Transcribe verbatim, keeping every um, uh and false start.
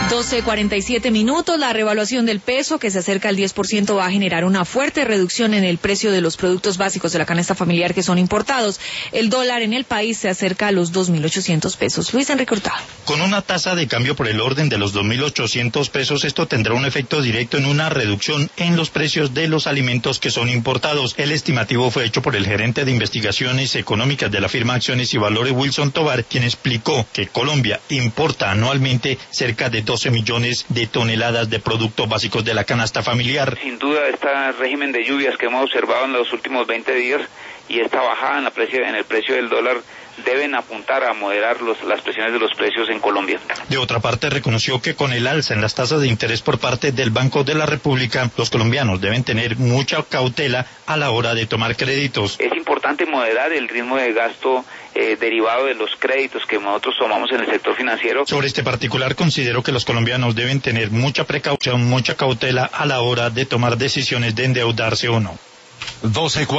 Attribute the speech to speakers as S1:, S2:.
S1: doce cuarenta y siete minutos. La revaluación del peso, que se acerca al diez por ciento, va a generar una fuerte reducción en el precio de los productos básicos de la canasta familiar que son importados. El dólar en el país se acerca a los dos mil ochocientos pesos. Luis Enrique Hurtado.
S2: Con una tasa de cambio por el orden de los dos mil ochocientos pesos, esto tendrá un efecto directo en una reducción en los precios de los alimentos que son importados. El estimativo fue hecho por el gerente de investigaciones económicas de la firma Acciones y Valores, Wilson Tovar, quien explicó que Colombia importa anualmente cerca de doce millones de toneladas de productos básicos de la canasta familiar.
S3: Sin duda, este régimen de lluvias que hemos observado en los últimos veinte días y esta bajada en, la precio, en el precio del dólar deben apuntar a moderar los, las presiones de los precios en Colombia.
S2: De otra parte, reconoció que con el alza en las tasas de interés por parte del Banco de la República, los colombianos deben tener mucha cautela a la hora de tomar créditos.
S3: Es importante moderar el ritmo de gasto eh, derivado de los créditos que nosotros tomamos en el sector financiero.
S2: Sobre este particular, considero que los colombianos deben tener mucha precaución, mucha cautela a la hora de tomar decisiones de endeudarse o no.
S4: doce